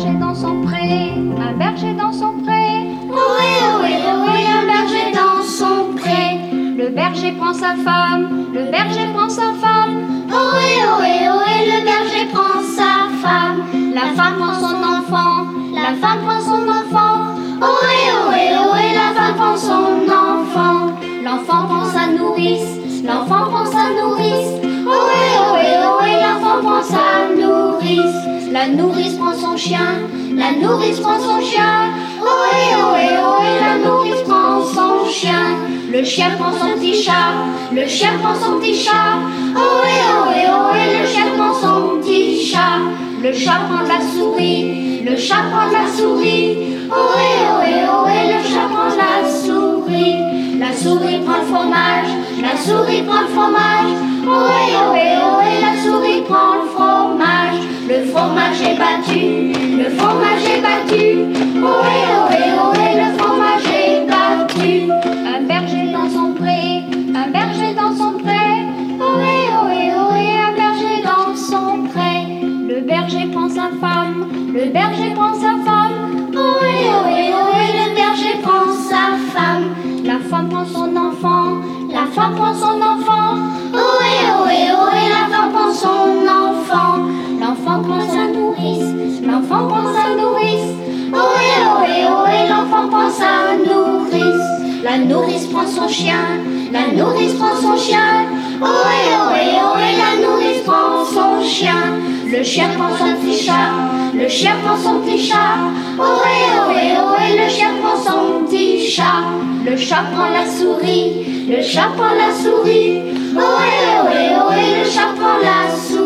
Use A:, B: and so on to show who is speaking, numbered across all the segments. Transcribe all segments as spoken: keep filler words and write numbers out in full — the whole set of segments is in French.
A: berger dans son pré, un berger dans son pré.
B: Ohé, ohé, ohé, un berger dans son pré.
A: Le berger prend sa femme, le berger prend sa femme.
B: Ohé, ohé, ohé, le berger prend sa femme.
A: La femme prend son enfant,
B: La femme prend son enfant. Ohé, ohé, ohé, la femme prend son enfant.
A: l'enfant prend sa nourrice,
B: L'enfant prend sa nourrice. Ohé, ohé, ohé, l'enfant prend sa nourrice.
A: la nourrice prend son chien,
B: La nourrice prend son chien. Ohé, ohé, ohé, la nourrice prend son chien.
A: le chien prend son petit chat,
B: Le chien prend son petit chat. Ohé, ohé, ohé, le chien prend son petit chat.
A: le chat prend la souris,
B: Le chat prend la souris. Ohé, ohé, ohé, le chat prend la souris.
A: la souris prend le fromage,
B: La souris prend le fromage. Ohé, ohé, ohé, la souris prend le fromage.
A: le fromage est battu,
B: Le fromage est battu. Ohé, ohé, ohé, le fromage est battu.
A: un berger dans son pré, un berger dans son pré.
B: Ohé, ohé, ohé, un berger dans son pré.
A: Le berger prend sa femme, le berger prend sa femme.
B: Ohé, ohé, ohé, le berger prend sa femme.
A: La femme prend son enfant,
B: La femme prend son enfant. Ohé, ohé, ohé, la femme prend son enfant.
A: l'enfant prend sa nourrice,
B: L'enfant prend sa nourrice. Ohé, ohé, ohé, l'enfant prend sa nourrice.
A: la nourrice prend son chien,
B: La nourrice prend son chien. Ohé, ohé, ohé, la nourrice prend son chien.
A: le chien prend son petit chat,
B: Le chien prend son petit chat. Ohé, ohé, ohé, le chien prend son petit chat.
A: le chat prend la souris,
B: Le chat prend la souris. Ohé, ohé, ohé, le chat prend la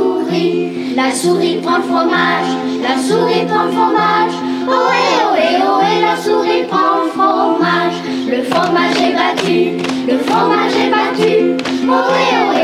B: souris.
A: la souris prend le fromage,
B: La souris prend le fromage. Ohé, ohé, ohé, la souris prend le fromage.
A: le fromage est battu,
B: Le fromage est battu. Ohé, ohé,